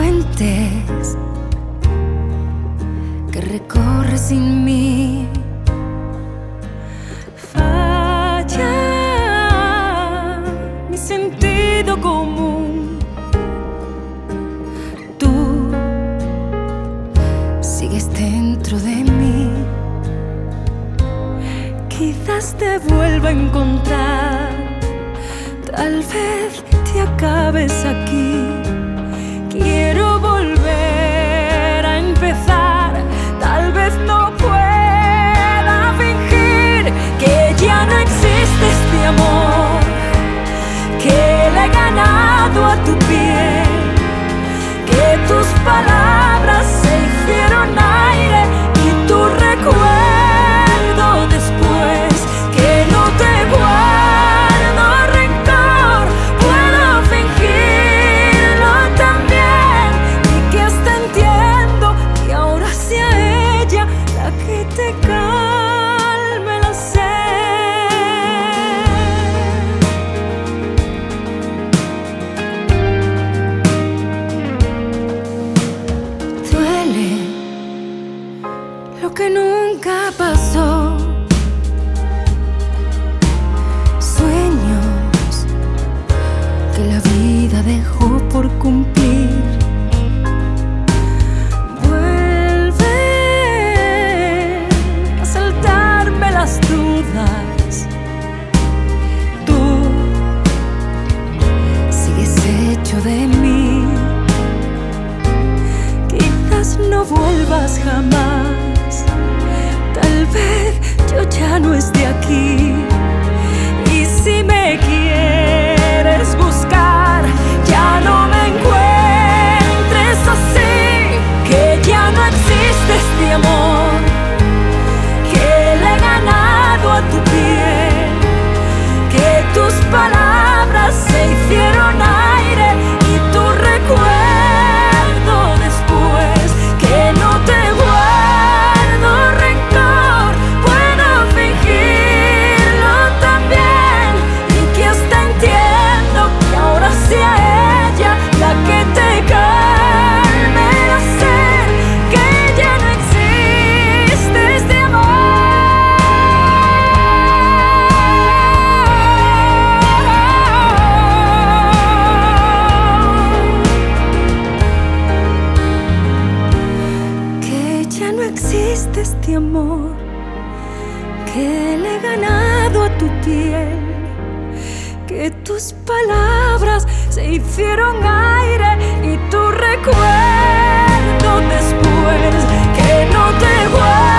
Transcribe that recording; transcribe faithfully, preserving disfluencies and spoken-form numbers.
puentes que recorre sin mí. Falla mi sentido común. Tú sigues dentro de mí. Quizás te vuelva a encontrar. Tal vez te acabes aquí. Quiero volver a empezar. Tal vez no pueda fingir que ya no existe este amor, que le he ganado a tu piel, que tus palabras se hicieron aire y tu recuerdo después, que no te guardo rencor, puedo fingirlo también, y que hasta entiendo que ahora sea ella la que te calme la sed. Duele lo que nunca pasó. Sueños que la vida dejó por cumplir. Vuelve a saltarme las dudas. Tú sigues hecho de mí. Quizás no vuelvas jamás. Tal vez yo ya no esté aquí. Y si me quieres buscar, ya no me encuentres así. Que ya no existe este amor, que le he ganado a tu piel, que tus palabras se hicieron aire y tu recuerdo después, que no te guardo rencor, puedo fingirlo también, y que hasta entiendo que ahora sea ella la que te calme la sed, que ya no existe este amor. Que ya no existe este amor, que le he ganado a tu piel, que tus palabras se hicieron aire y tu recuerdo después, que no te guardo